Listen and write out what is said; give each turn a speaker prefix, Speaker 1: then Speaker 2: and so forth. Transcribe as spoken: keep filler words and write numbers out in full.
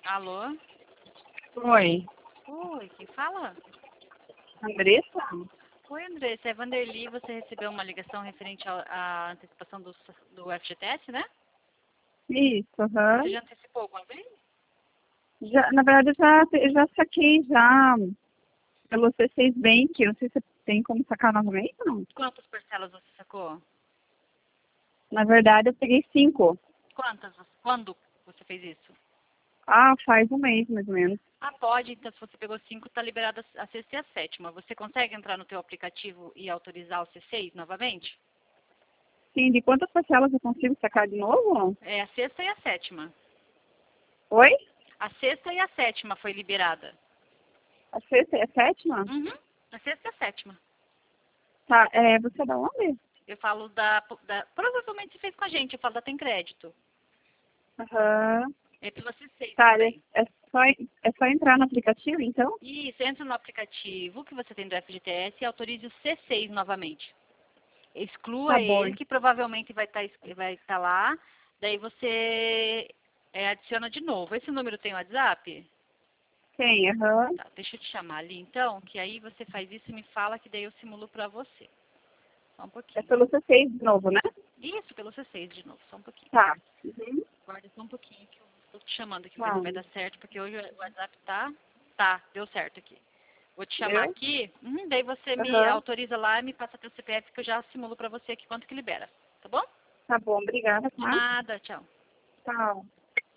Speaker 1: Alô?
Speaker 2: Oi,
Speaker 1: Oi, quem fala?
Speaker 2: Andressa?
Speaker 1: Oi, Andressa, é Vanderly. Você recebeu uma ligação referente ao- à antecipação do, do F G T S, né?
Speaker 2: Isso, aham.
Speaker 1: Você já antecipou alguma vez?
Speaker 2: Já, na verdade, eu já, eu já saquei já pelo C seis Bank. Eu não sei se tem como sacar novamente, não.
Speaker 1: Quantas parcelas você sacou?
Speaker 2: Na verdade, eu peguei cinco.
Speaker 1: Quantas? Quando você fez isso?
Speaker 2: Ah, faz um mês, mais ou menos.
Speaker 1: Ah, pode. Então, se você pegou cinco, está liberada a sexta e a sétima. Você consegue entrar no teu aplicativo e autorizar o C seis novamente?
Speaker 2: Sim, de quantas parcelas eu consigo sacar de novo?
Speaker 1: É a sexta e a sétima.
Speaker 2: Oi?
Speaker 1: A sexta e a sétima foi liberada.
Speaker 2: A sexta e a sétima?
Speaker 1: Uhum. A sexta e a sétima.
Speaker 2: Tá, é, você é da onde?
Speaker 1: Eu falo da, da... Provavelmente você fez com a gente. Eu falo da Tem Crédito.
Speaker 2: Aham.
Speaker 1: É pela C seis
Speaker 2: Tá, é,
Speaker 1: também.
Speaker 2: é, só, é só entrar no aplicativo, então?
Speaker 1: Isso, entra no aplicativo que você tem do F G T S e autorize o C seis novamente.
Speaker 2: Tá
Speaker 1: Exclua
Speaker 2: bom.
Speaker 1: ele, que provavelmente vai estar vai estar lá. Daí você é, adiciona de novo. Esse número tem WhatsApp?
Speaker 2: Tem, aham.
Speaker 1: Tá, deixa eu te chamar ali então, que aí você faz isso e me fala que daí eu simulo pra você. Só um
Speaker 2: É
Speaker 1: pouquinho.
Speaker 2: pelo C seis de novo, né?
Speaker 1: Isso, pelo C seis de novo, só um pouquinho.
Speaker 2: Tá. Uhum.
Speaker 1: Guarda só um pouquinho que eu tô te chamando aqui, ver
Speaker 2: Tá.
Speaker 1: se vai dar certo, porque hoje o WhatsApp tá. Tá, deu certo aqui. Vou te chamar
Speaker 2: Deu?
Speaker 1: aqui, uhum, daí você me
Speaker 2: Aham.
Speaker 1: autoriza lá e me passa teu C P F que eu já simulo pra você aqui quanto que libera. Tá bom?
Speaker 2: Tá bom, obrigada,
Speaker 1: De
Speaker 2: tá?
Speaker 1: nada, tchau.
Speaker 2: Tchau.